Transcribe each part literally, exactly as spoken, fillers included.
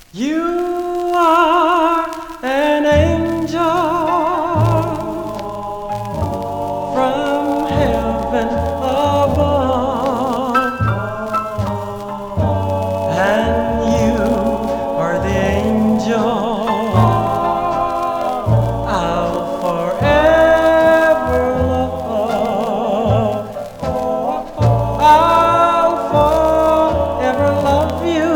You are an angel from heaven above, and you are the angel I'll forever love. I'll forever love you.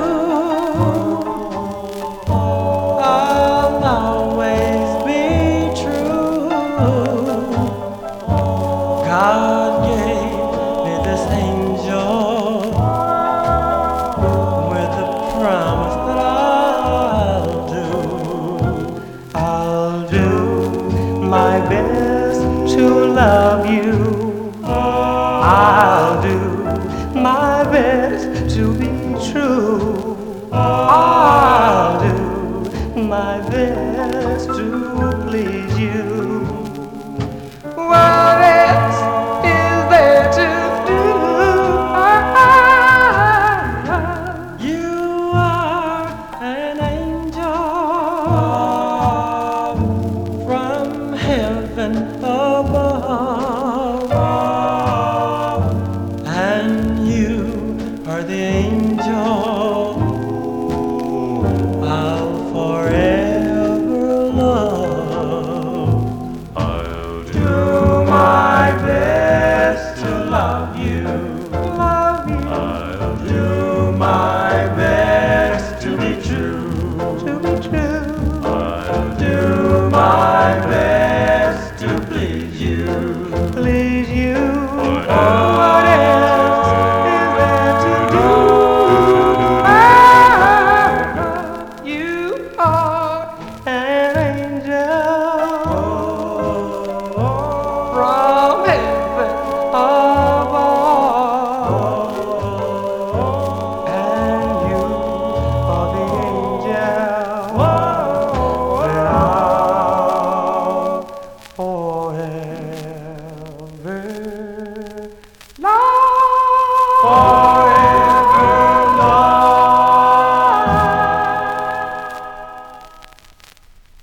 I'll always be true. God gave me this angel with a promise that I'll do. I'll do my best to love you. I'll do my best to be true. I'll do my best to please you. What else is there to do? You are an angel from heaven above, and you are the angel I'll forever love. I'll do my best to love you, love you.